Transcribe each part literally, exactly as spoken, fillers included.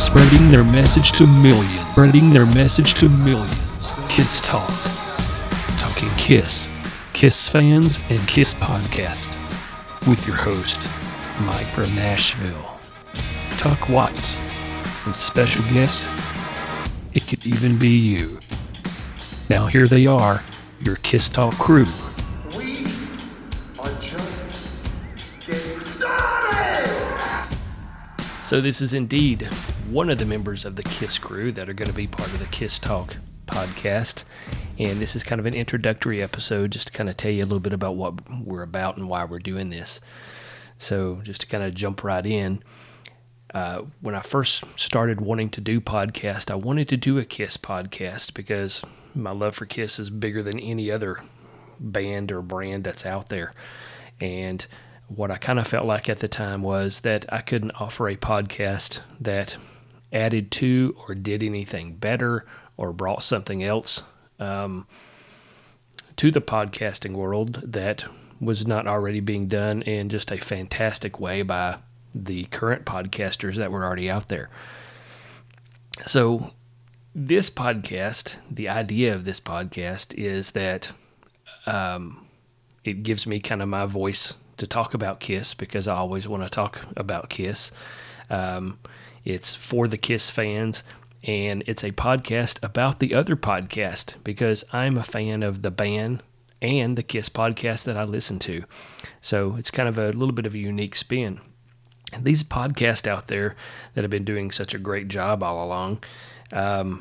spreading their message to millions, spreading their message to millions. Kiss Talk, talking Kiss, Kiss fans, and Kiss podcast, with your host, Mike from Nashville, Tuck Watts, and special guest, it could even be you. Now here they are, your Kiss Talk crew. We are just getting started! So this is indeed one of the members of the Kiss crew that are going to be part of the Kiss Talk podcast. And this is kind of an introductory episode just to kind of tell you a little bit about what we're about and why we're doing this. So just to kind of jump right in, uh, when I first started wanting to do podcast, I wanted to do a Kiss podcast because my love for Kiss is bigger than any other band or brand that's out there. And what I kind of felt like at the time was that I couldn't offer a podcast that added to or did anything better or brought something else um, to the podcasting world that was not already being done in just a fantastic way by the current podcasters that were already out there. So this podcast, the idea of this podcast is that um, it gives me kind of my voice to talk about Kiss because I always want to talk about Kiss. Um, it's for the Kiss fans, and it's a podcast about the other podcast because I'm a fan of the band and the Kiss podcast that I listen to. So it's kind of a little bit of a unique spin. And these podcasts out there that have been doing such a great job all along um,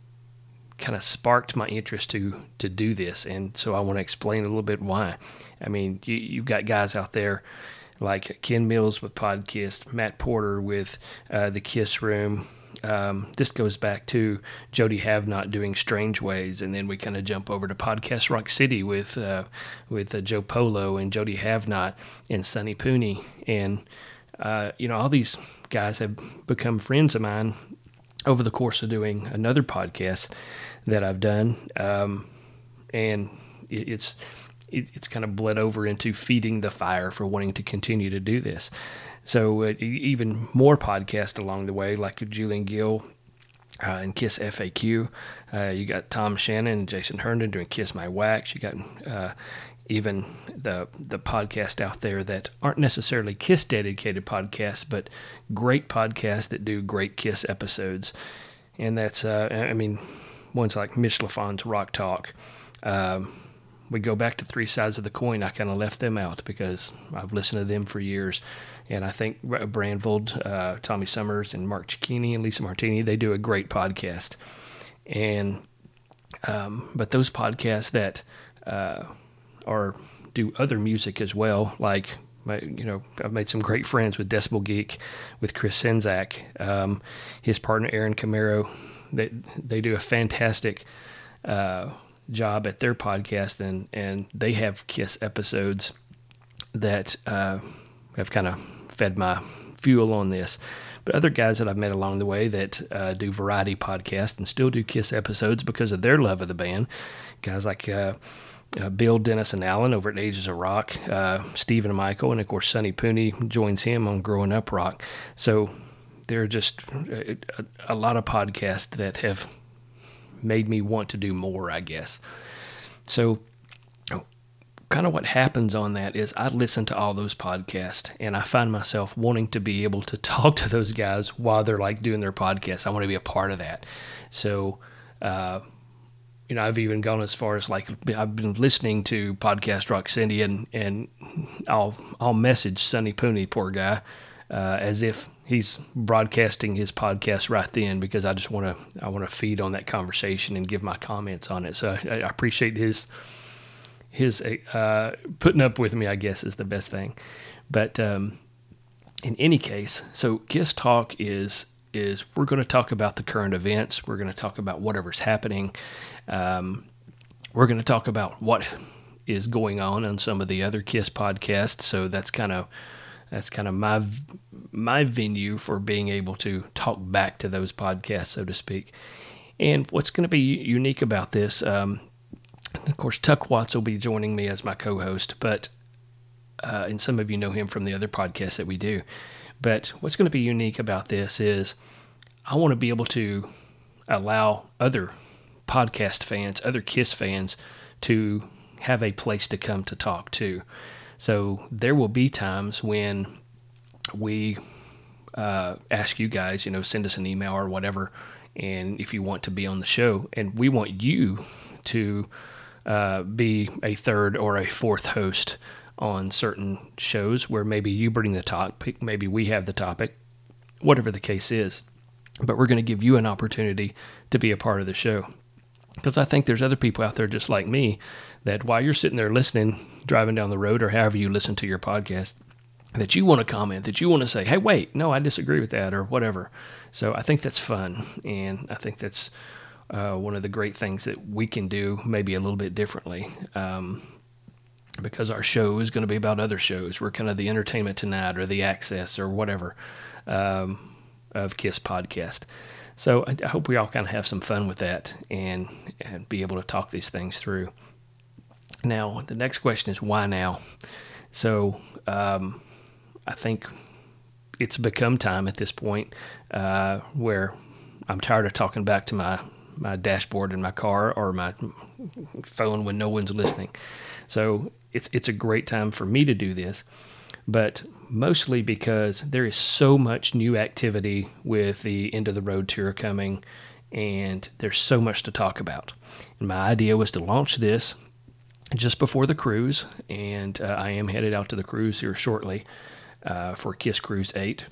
kind of sparked my interest to to do this, and so I want to explain a little bit why. I mean, you, you've got guys out there like Ken Mills with Podkiss, Matt Porter with uh, the Kiss Room. Um, this goes back to Jody Havnot doing Strange Ways, and then we kind of jump over to Podcast Rock City with uh, with uh, Joe Polo and Jody Havnot and Sonny Pooney, and uh, you know, all these guys have become friends of mine over the course of doing another podcast that I've done, um, and it, it's it, it's kind of bled over into feeding the fire for wanting to continue to do this. So uh, even more podcasts along the way, like Julian Gill uh, and Kiss F A Q. Uh, you got Tom Shannon and Jason Herndon doing Kiss My Wax. You got uh, even the the podcast out there that aren't necessarily Kiss dedicated podcasts, but great podcasts that do great Kiss episodes. And that's, uh, I mean, ones like Mitch LaFon's Rock Talk. Um, we go back to Three Sides of the Coin. I kind of left them out because I've listened to them for years. And I think Brandvold, uh, Tommy Summers, and Mark Cicchini and Lisa Martini, they do a great podcast. And um, but those podcasts that uh, are do other music as well, like my, you know, I've made some great friends with Decibel Geek, with Chris Senzak, um, his partner Aaron Camaro. They they do a fantastic uh, job at their podcast, and and they have Kiss episodes that uh, have kind of fed my fuel on this. But other guys that I've met along the way that uh, do variety podcasts and still do Kiss episodes because of their love of the band, guys like uh, uh, Bill, Dennis, and Alan over at Ages of Rock, uh, Steve and Michael, and of course Sonny Pooney joins him on Growing Up Rock. So there are just a, a, a lot of podcasts that have made me want to do more, I guess. So kind of what happens on that is I listen to all those podcasts, and I find myself wanting to be able to talk to those guys while they're like doing their podcast. I want to be a part of that. So, uh, you know, I've even gone as far as like I've been listening to Podcast Rock City, and and I'll I'll message Sonny Pooney, poor guy, uh, as if he's broadcasting his podcast right then, because I just want to I want to feed on that conversation and give my comments on it. So I, I appreciate his. His uh, putting up with me, I guess, is the best thing. But um, in any case, so Kiss Talk is is we're going to talk about the current events. We're going to talk about whatever's happening. Um, we're going to talk about what is going on on some of the other Kiss podcasts. So that's kind of that's kind of my my venue for being able to talk back to those podcasts, so to speak. And what's going to be unique about this? Um, Of course, Tuck Watts will be joining me as my co-host, but uh, and some of you know him from the other podcasts that we do. But what's going to be unique about this is I want to be able to allow other podcast fans, other KISS fans, to have a place to come to talk to. So there will be times when we uh, ask you guys, you know, send us an email or whatever, and if you want to be on the show, and we want you to uh, be a third or a fourth host on certain shows where maybe you bring the topic, maybe we have the topic, whatever the case is. But we're going to give you an opportunity to be a part of the show. Because I think there's other people out there just like me that while you're sitting there listening, driving down the road, or however you listen to your podcast, that you want to comment, that you want to say, hey, wait, no, I disagree with that, or whatever. So I think that's fun, and I think that's uh, one of the great things that we can do maybe a little bit differently, um, because our show is going to be about other shows. We're kind of the Entertainment Tonight or the Access or whatever um, of KISS Podcast. So I, I hope we all kind of have some fun with that and, and be able to talk these things through. Now, the next question is why now? So um, I think it's become time at this point uh, where I'm tired of talking back to my, my dashboard in my car or my phone when no one's listening. So it's it's a great time for me to do this, but mostly because there is so much new activity with the End of the Road tour coming, and there's so much to talk about. And my idea was to launch this just before the cruise, and uh, I am headed out to the cruise here shortly uh, for KISS Cruise eight.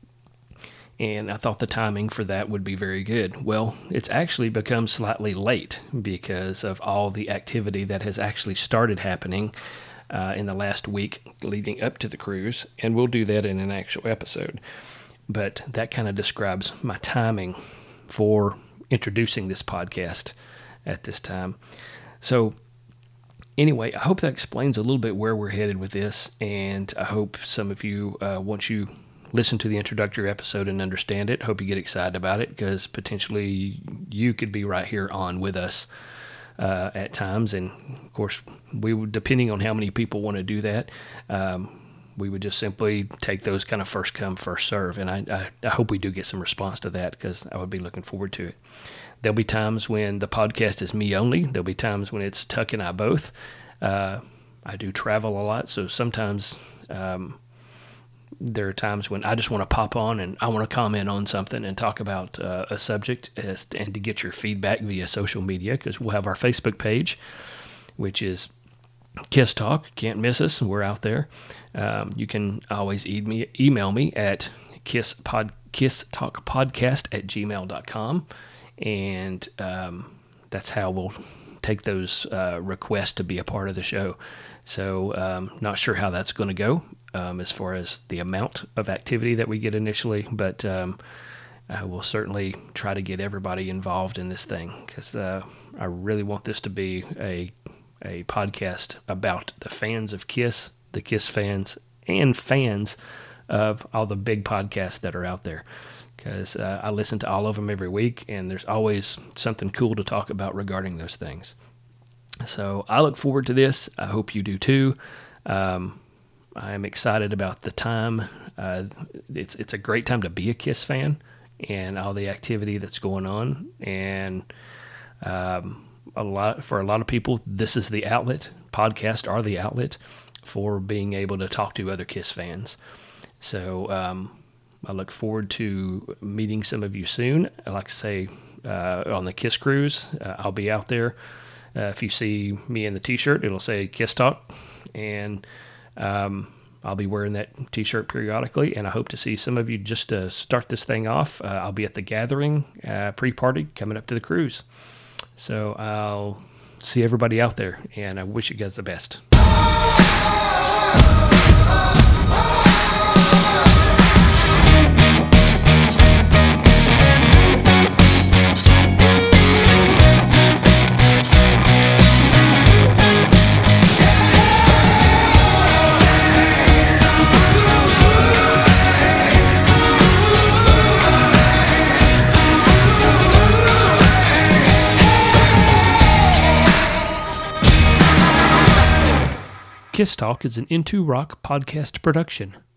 And I thought the timing for that would be very good. Well, it's actually become slightly late because of all the activity that has actually started happening uh, in the last week leading up to the cruise, and we'll do that in an actual episode. But that kind of describes my timing for introducing this podcast at this time. So anyway, I hope that explains a little bit where we're headed with this, and I hope some of you, uh, once you listen to the introductory episode and understand it, hope you get excited about it, because potentially you could be right here on with us uh, at times. And of course, we would, depending on how many people want to do that, um, we would just simply take those kind of first come, first serve. And I, I, I hope we do get some response to that, because I would be looking forward to it. There'll be times when the podcast is me only. There'll be times when it's Tuck and I both. Uh, I do travel a lot, so sometimes um, there are times when I just want to pop on and I want to comment on something and talk about uh, a subject as, and to get your feedback via social media, because we'll have our Facebook page, which is KISS Talk. Can't miss us. We're out there. Um, you can always e- me, email me at kiss pod, kisstalkpodcast at gmail dot com, and um, that's how we'll take those uh, requests to be a part of the show. So um, not sure how that's going to go um, as far as the amount of activity that we get initially, but um, I will certainly try to get everybody involved in this thing, because uh, I really want this to be a a podcast about the fans of KISS, the KISS fans, and fans of all the big podcasts that are out there, because uh, I listen to all of them every week, and there's always something cool to talk about regarding those things. So I look forward to this. I hope you do too. Um, I'm excited about the time. Uh, it's it's a great time to be a KISS fan and all the activity that's going on. And um, a lot for a lot of people, this is the outlet. Podcasts are the outlet for being able to talk to other KISS fans. So um, I look forward to meeting some of you soon. Like I say, uh, on the KISS Cruise, uh, I'll be out there. Uh, if you see me in the t-shirt, it'll say KISS Talk, and um, I'll be wearing that t-shirt periodically, and I hope to see some of you just to start this thing off. Uh, I'll be at the gathering uh, pre-party coming up to the cruise. So I'll see everybody out there, and I wish you guys the best. KISS Talk is an Into Rock podcast production.